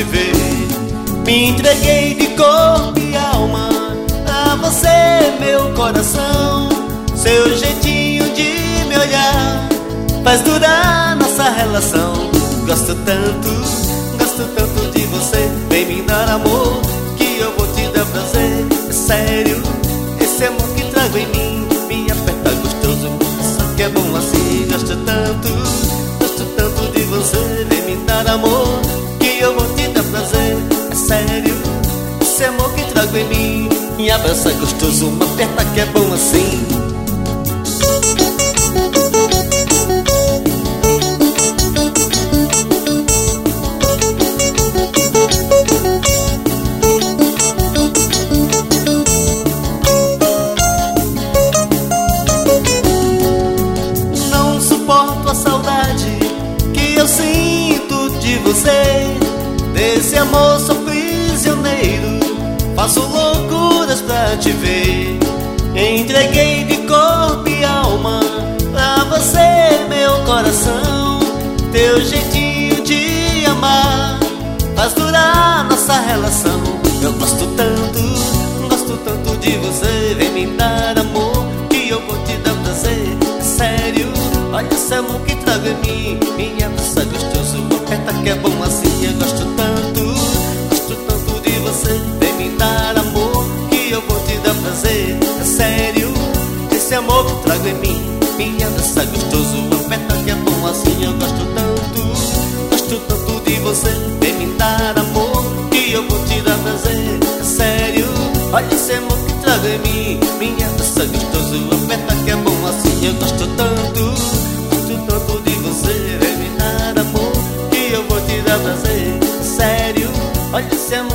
te ver. Me entreguei de corpo e alma a você, meu coração. Seu jeitinho de me olhar faz durar nossa relação. Gosto tanto de você. Vem me dar amor que eu vou te dar prazer. É sério, esse amor que trago em mim me aperta gostoso, só que é bom assim. Gosto tanto de você. Vem me dar amor que eu vou te dar prazer. É sério, esse amor que trago em mim me abraça gostoso, me aperta que é bom assim. Não suporto a saudade que eu sinto de você. Desse amor sou prisioneiro, faço loucuras pra te ver. Entreguei de corpo e alma pra você, meu coração. Teu jeitinho de amar faz durar nossa relação. Eu gosto tanto de você. Vem me dar amor que eu vou te dar prazer. É sério, olha esse amor que trago em mim me abraça gostoso, aperta que é bom assim. Eu gosto tanto de você. Vem me dar amor que eu vou te dar prazer. É sério, esse amor que trago em mim me abraça gostoso, aperta que é bom assim. Eu gosto tanto de você. Vem me dar amor que eu vou te dar prazer. É sério, olha esse amor que trago em mim me abraça gostoso, aperta que é bom assim. Eu gosto tanto de você. Vem me dar amor que eu vou te dar prazer. É sério, olha esse amor